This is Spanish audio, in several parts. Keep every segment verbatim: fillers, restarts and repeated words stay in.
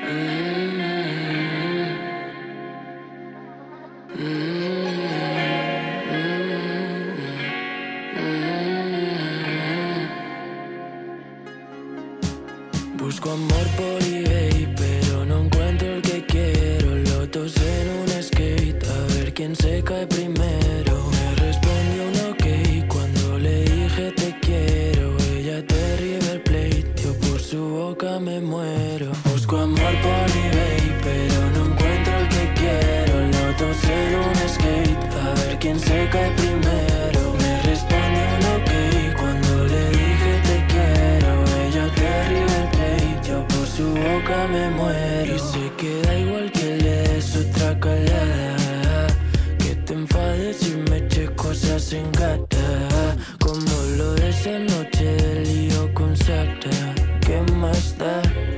Busco amor por eBay, pero no encuentro el que quiero. Lotos en un skate, a ver quién se cae primero. Me respondió un ok cuando le dije te quiero. Ella de River Plate, yo por su boca me muero. Busco amor por eBay, pero no encuentro el que quiero. Lotos en un skate, a ver quién se cae primero. Me respondió un ok cuando le dije te quiero. Ella de River Plate, yo por su boca me muero. Y se queda igual que le des otra calada. Que te enfades y me eches cosas en gata. Como lo de esa noche del lío con Sacta. ¿Qué más da?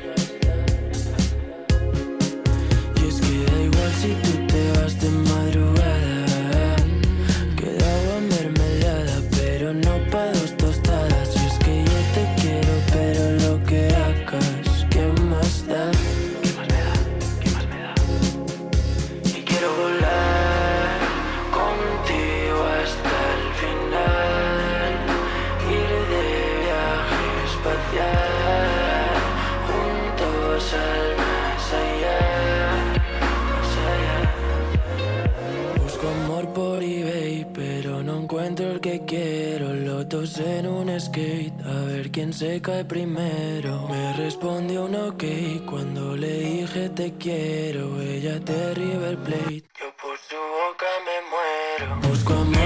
Y es que da igual si tú te vas de madrugada. Quedaba mermelada, pero no pa' dos tostadas. Y es que yo te quiero, pero lo que hagas, ¿qué más da? ¿Qué más me da? ¿Qué más me da? Y quiero volar contigo hasta el final. Ir de viaje espacial, juntos al más allá, más allá. Busco amor por eBay, pero no encuentro el que quiero. Lotos en un skate, a ver quién se cae primero. Me respondió un ok cuando le dije te quiero. Ella de River Plate, yo por su boca me muero. Busco amor